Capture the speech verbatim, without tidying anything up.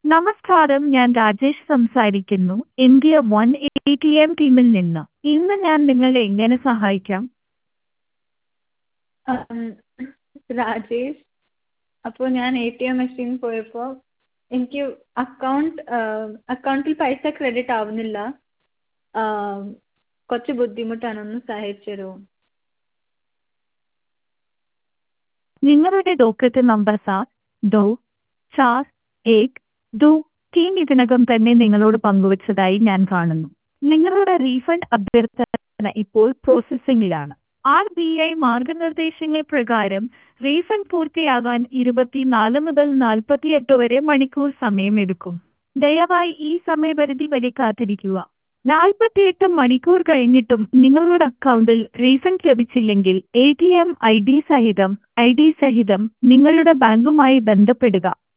നമസ്കാരം, ഞാൻ രാജേഷ് സംസാരിക്കുന്നു. India one A T M ടീമിൽ നിന്ന്. ഇന്ന് ഞാൻ നിങ്ങളെ എങ്ങനെ സഹായിക്കാം? ഉം, രാജേഷ്, അപ്പോൾ ഞാൻ എ ടി എം മെഷീൻ പോയപ്പോൾ എനിക്ക് അക്കൗണ്ട് അക്കൗണ്ടിൽ പൈസ ക്രെഡിറ്റ് ആവുന്നില്ല. ആം, കുറച്ച് ബുദ്ധിമുട്ടാണ്, ഒന്ന് സഹായിച്ചു തരുമോ? നിങ്ങളുടെ ഡോക്കറ്റ് നമ്പർ സാർ ദോ ചാർ ഏക് ദോ ടീം ഇതിനകം തന്നെ നിങ്ങളോട് പങ്കുവച്ചതായി ഞാൻ കാണുന്നു. നിങ്ങളുടെ റീഫണ്ട് അഭ്യർത്ഥന ഇപ്പോൾ പ്രോസസ്സിംഗിലാണ്. ആർ ബി ഐ മാർഗനിർദ്ദേശങ്ങൾ പ്രകാരം റീഫണ്ട് പൂർത്തിയാകാൻ ഇരുപത്തിനാല് മുതൽ നാൽപ്പത്തിയെട്ട് വരെ മണിക്കൂർ സമയമെടുക്കും. ദയവായി ഈ സമയപരിധി വരെ കാത്തിരിക്കുക. നാൽപ്പത്തിയെട്ട് മണിക്കൂർ കഴിഞ്ഞിട്ടും നിങ്ങളുടെ അക്കൗണ്ടിൽ റീഫണ്ട് ലഭിച്ചില്ലെങ്കിൽ A T M I D സഹിതം ഐ ഡി സഹിതം നിങ്ങളുടെ ബാങ്കുമായി ബന്ധപ്പെടുക.